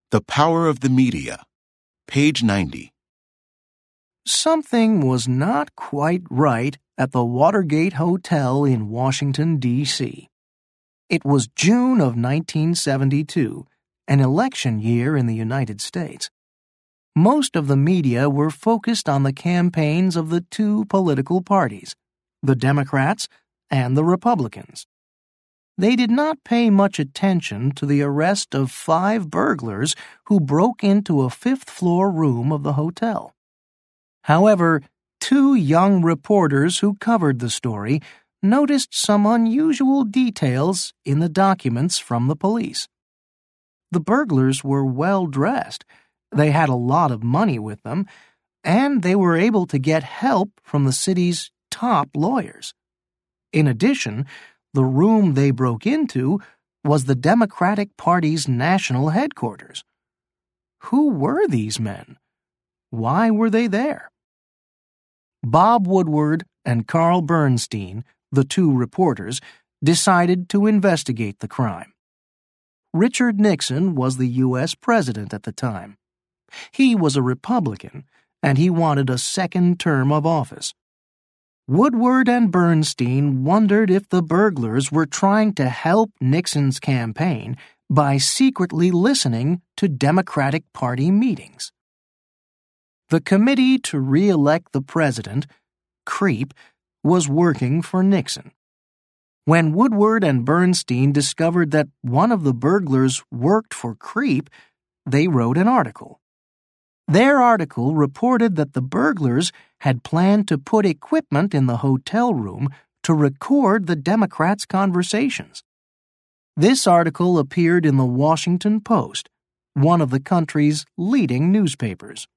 The Power of the Media, page 90. Something was not quite right at the Watergate Hotel in Washington, D.C. It was June of 1972, an election year in the United States. Most of the media were focused on the campaigns of the two political parties, the Democrats and the Republicans. They did not pay much attention to the arrest of 5 burglars who broke into a 5th-floor room of the hotel. However, 2 young reporters who covered the story noticed some unusual details in the documents from the police. The burglars were well-dressed, they had a lot of money with them, and they were able to get help from the city's top lawyers. In addition, the room they broke into was the Democratic Party's national headquarters. Who were these men? Why were they there? Bob Woodward and Carl Bernstein, the 2 reporters, decided to investigate the crime. Richard Nixon was the U.S. president at the time. He was a Republican, and he wanted a second term of office. Woodward and Bernstein wondered if the burglars were trying to help Nixon's campaign by secretly listening to Democratic Party meetings. The Committee to Re-elect the President, CREEP, was working for Nixon. When Woodward and Bernstein discovered that one of the burglars worked for CREEP, they wrote an article. Their article reported that the burglars had planned to put equipment in the hotel room to record the Democrats' conversations. This article appeared in the Washington Post, one of the country's leading newspapers.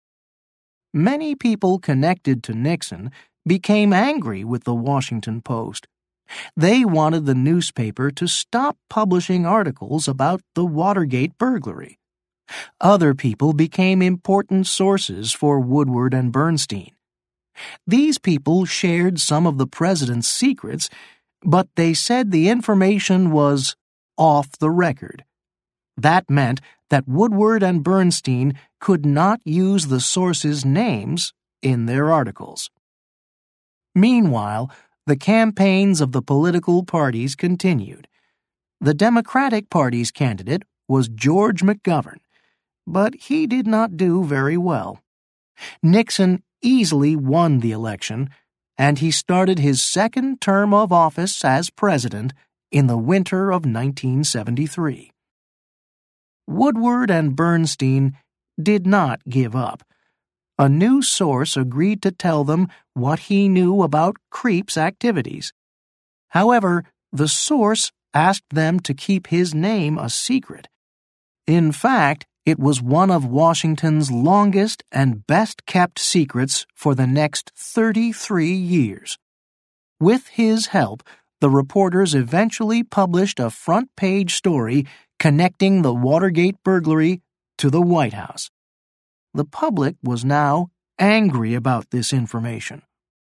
Many people connected to Nixon became angry with the Washington Post. They wanted the newspaper to stop publishing articles about the Watergate burglary. Other people became important sources for Woodward and Bernstein. These people shared some of the president's secrets, but they said the information was off the record. That meant that Woodward and Bernstein could not use the sources' names in their articles. Meanwhile, the campaigns of the political parties continued. The Democratic Party's candidate was George McGovern, but he did not do very well. Nixon easily won the election, and he started his second term of office as president in the winter of 1973. Woodward and Bernstein did not give up. A new source agreed to tell them what he knew about CREEP's activities. However, the source asked them to keep his name a secret. In fact, it was one of Washington's longest and best-kept secrets for the next 33 years. With his help, the reporters eventually published a front-page story connecting the Watergate burglary to the White House. The public was now angry about this information.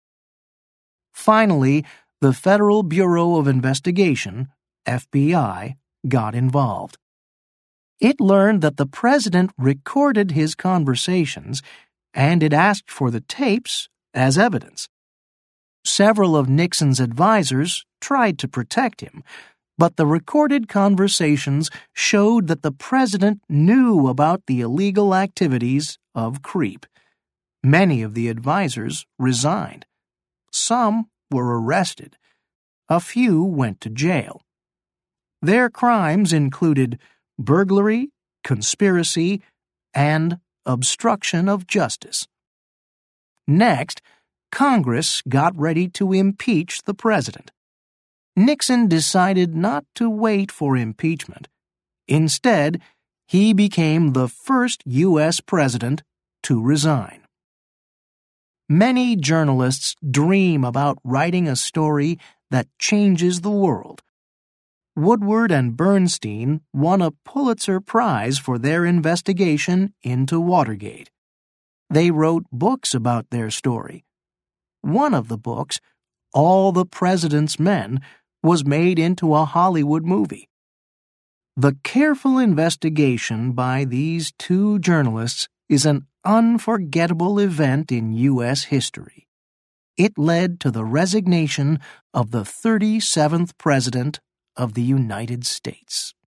Finally, the Federal Bureau of Investigation, FBI, got involved. It learned that the president recorded his conversations, and it asked for the tapes as evidence. Several of Nixon's advisers tried to protect him, but the recorded conversations showed that the president knew about the illegal activities of CREEP. Many of the advisers resigned. Some were arrested. A few went to jail. Their crimes included burglary, conspiracy, and obstruction of justice. Next, Congress got ready to impeach the president. Nixon decided not to wait for impeachment. Instead, he became the first U.S. president to resign. Many journalists dream about writing a story that changes the world. Woodward and Bernstein won a Pulitzer Prize for their investigation into Watergate. They wrote books about their story. One of the books, All the President's Men, was made into a Hollywood movie. The careful investigation by these two journalists is an unforgettable event in U.S. history. It led to the resignation of the 37th President of the United States.